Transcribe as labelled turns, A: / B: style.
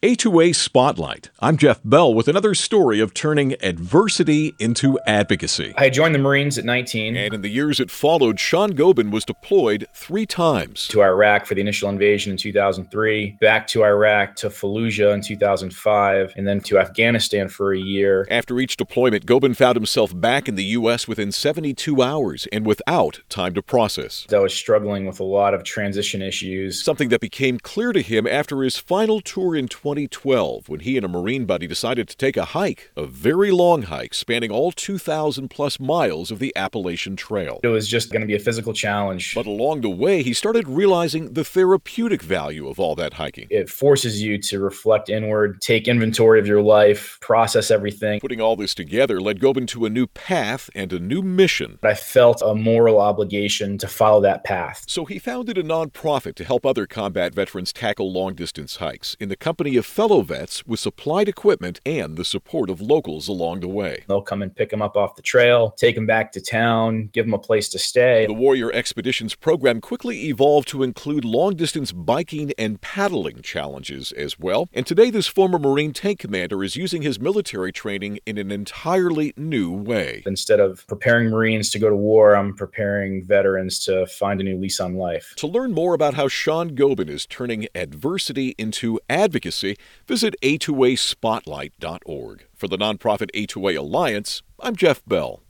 A: A2A Spotlight. I'm Jeff Bell with another story of turning adversity into advocacy.
B: I joined the Marines at 19.
A: And in the years that followed, Sean Gobin was deployed 3 times.
B: To Iraq for the initial invasion in 2003, back to Iraq to Fallujah in 2005, and then to Afghanistan for a year.
A: After each deployment, Gobin found himself back in the U.S. within 72 hours and without time to process.
B: I was struggling with a lot of transition issues.
A: Something that became clear to him after his final tour in 2012, when he and a Marine buddy decided to take a hike, a very long hike spanning all 2,000 plus miles of the Appalachian Trail.
B: It was just going to be a physical challenge.
A: But along the way, he started realizing the therapeutic value of all that hiking.
B: It forces you to reflect inward, take inventory of your life, process everything.
A: Putting all this together led Gobin to a new path and a new mission.
B: I felt a moral obligation to follow that path.
A: So he founded a nonprofit to help other combat veterans tackle long-distance hikes in the company of fellow vets with supplied equipment and the support of locals along the way.
B: They'll come and pick them up off the trail, take them back to town, give them a place to stay.
A: The Warrior Expeditions program quickly evolved to include long-distance biking and paddling challenges as well. And today, this former Marine tank commander is using his military training in an entirely new way.
B: Instead of preparing Marines to go to war, I'm preparing veterans to find a new lease on life.
A: To learn more about how Sean Gobin is turning adversity into advocacy, visit a2aspotlight.org. For the nonprofit A2A Alliance, I'm Jeff Bell.